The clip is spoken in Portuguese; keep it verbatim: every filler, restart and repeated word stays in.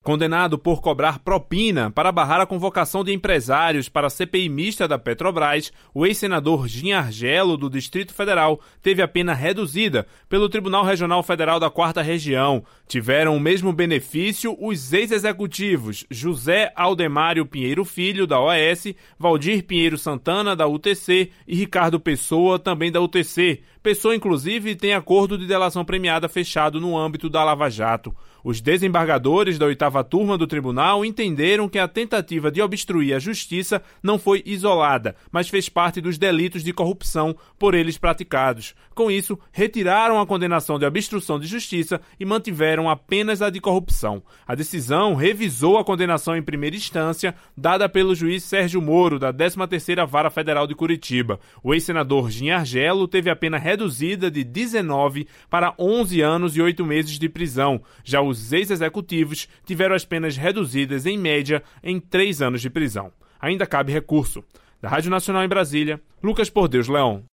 Condenado por cobrar propina para barrar a convocação de empresários para a C P I mista da Petrobras, o ex-senador Gin Argello, do Distrito Federal, teve a pena reduzida pelo Tribunal Regional Federal da Quarta Região. Tiveram o mesmo benefício os ex-executivos José Aldemário Pinheiro Filho, da O A S, Valdir Pinheiro Santana, da U T C e Ricardo Pessoa, também da U T C. Pessoa, inclusive, tem acordo de delação premiada fechado no âmbito da Lava Jato. Os desembargadores da oitava turma do tribunal entenderam que a tentativa de obstruir a justiça não foi isolada, mas fez parte dos delitos de corrupção por eles praticados. Com isso, retiraram a condenação de obstrução de justiça e mantiveram apenas a de corrupção. A decisão revisou a condenação em primeira instância, dada pelo juiz Sérgio Moro, da décima terceira Vara Federal de Curitiba. O ex-senador Gin Argello teve a pena reduzida de dezenove para onze anos e oito meses de prisão. Já os ex-executivos tiveram as penas reduzidas, em média, em três anos de prisão. Ainda cabe recurso. Da Rádio Nacional em Brasília, Lucas Por Deus Leão.